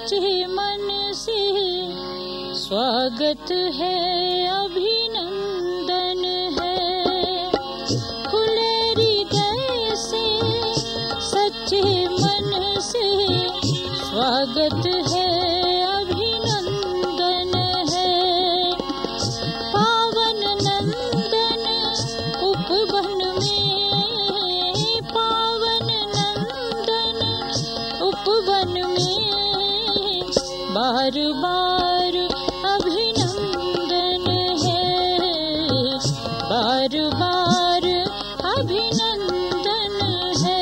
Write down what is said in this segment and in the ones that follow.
सच्चे मन से स्वागत है, अभिनंदन है। खुले हृदय से सच्चे मन से स्वागत है, अभिनंदन है। पावन नंदन उपवन में, पावन नंदन उपवन में बार बार अभिनंदन है, बार बार अभिनंदन है।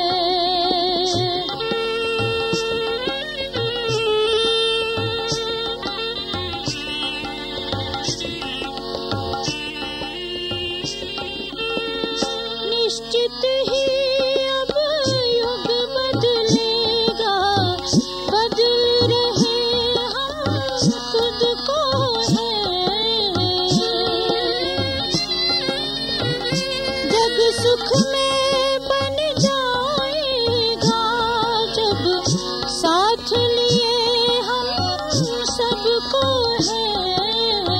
निश्चित ही अब युग बदलेगा, बदल रहे हम खुद को है। जग सुख में बन जाएगा, जब साथ लिए हम सबको है।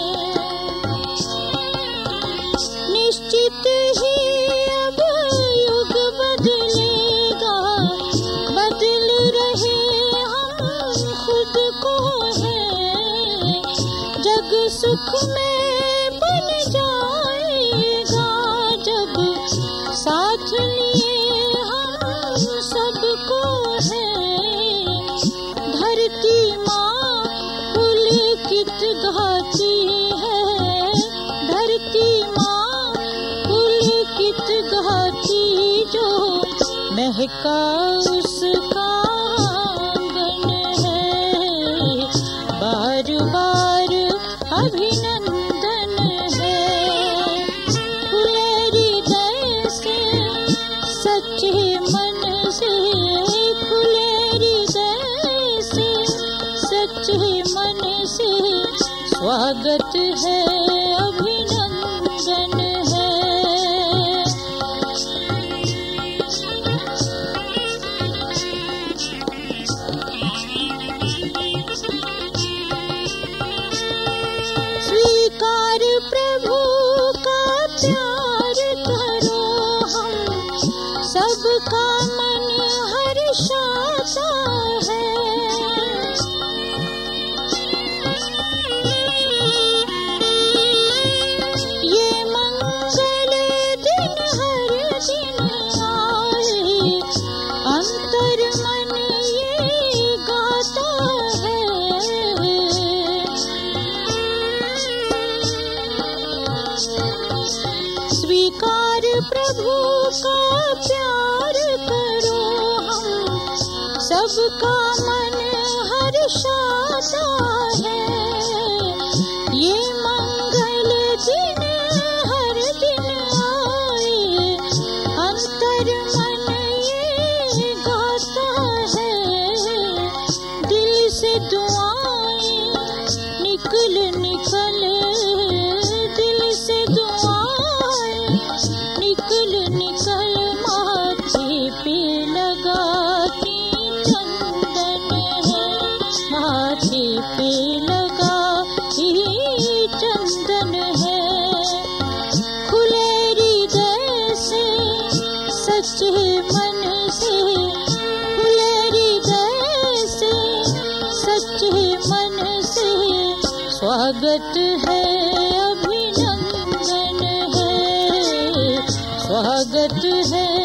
निश्चित ही अब युग बदलेगा, बदल रहे हम खुद को है। जग सुख में बन जाएगा, जब साथ लिए हम सबको है। धरती माँ पुलकित गाती है, धरती माँ पुलकित गाती, जो महका उसका आंगन है। बार बार अभिनंदन है। खुले हृदय से सच्चे मन से, खुले हृदय से सच्चे मन से स्वागत है, अभिनंदन है। स्वीकार प्रभु का प्यार करो, हम सबका मन हर्षाता है। ये मंगल दिन हर दिन आए, अंतर मन ये गाता है। स्वीकार प्रभु का प्यार करो, हम सबका मन हर्षाता है। ये मंगल दिन हर दिन आए, अंतर मन ये गाता है। दिल से दुआएं निकल निकल, दिल से दुआएं निकल निकल माथे पे लगाती चंदन है, माथे पे लगाती चंदन है। खुले हृदय से सच्चे मन से, खुले हृदय से सच्चे मन से स्वागत है, अभिनंदन है, स्वागत है।